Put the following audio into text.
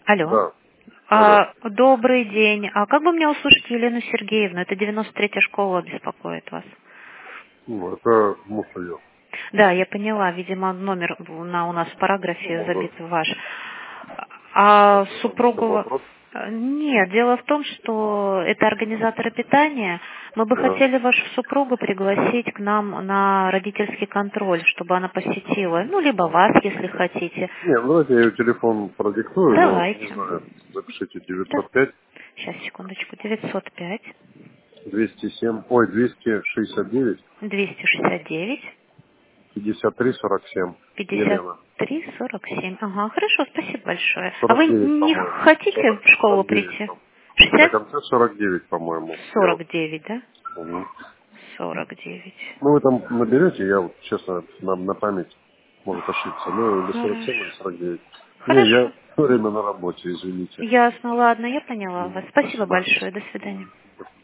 Алло. Да. Алло. Добрый день. А как бы мне услышать Елену Сергеевну? Это 93-я школа беспокоит вас. Ну, это муж ее. Да, я поняла. Видимо, номер у нас в Ну, параграфе может, забит ваш. А какой супругова... вопрос? Нет, дело в том, что это организаторы питания. Мы бы Да. хотели вашу супругу пригласить к нам на родительский контроль, чтобы она посетила. Ну, либо вас, если хотите. Не, ну давайте я ее телефон продиктую, но не Давайте. знаю. Запишите Да. 905 Сейчас, секундочку. 905 207, ой, 269 269 53 47. Елена. 53 47. Ага, хорошо, спасибо большое. А вы 49, не по-моему. хотите в школу 49, прийти? по-моему. На 60? конце 49, по-моему. Я вот. 49, да? Мгм. 49. Ну, вы там наберете, я вот, честно, на память может ошибиться. Ну, или 47, или Хорошо. 49. Не, я Хорошо. все время на работе, извините. Ясно, ладно, я поняла вас. Мгм. Спасибо Спасибо. большое. До свидания. Мгм.